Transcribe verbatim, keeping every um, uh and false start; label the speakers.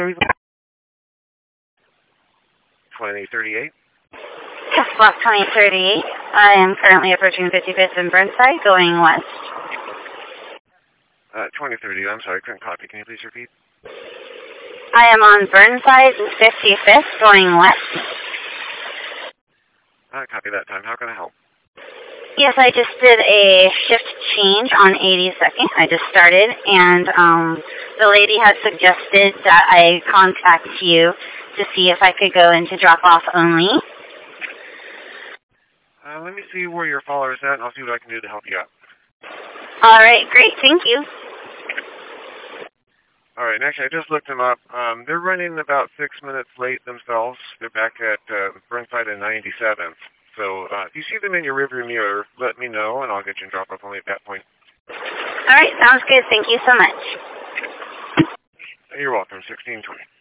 Speaker 1: twenty thirty-eight.
Speaker 2: Yes, block twenty thirty-eight. I am currently approaching fifty-fifth and Burnside, going west.
Speaker 1: Uh, twenty thirty, I'm sorry, couldn't copy. Can you please repeat?
Speaker 2: I am on Burnside, fifty-fifth, going west.
Speaker 1: Uh, copy that time. How can I help?
Speaker 2: Yes, I just did a shift change on eighty-second. I just started, and um, the lady had suggested that I contact you to see if I could go into drop-off only.
Speaker 1: Uh, let me see where your follower is at, and I'll see what I can do to help you out.
Speaker 2: All right, great. Thank you.
Speaker 1: All right, actually, I just looked them up. Um, they're running about six minutes late themselves. They're back at uh, Burnside and ninety-seventh. So uh, if you see them in your rearview mirror, let me know, and I'll get you in drop-off only at that point.
Speaker 2: All right, sounds good. Thank you so much.
Speaker 1: You're welcome, sixteen twenty.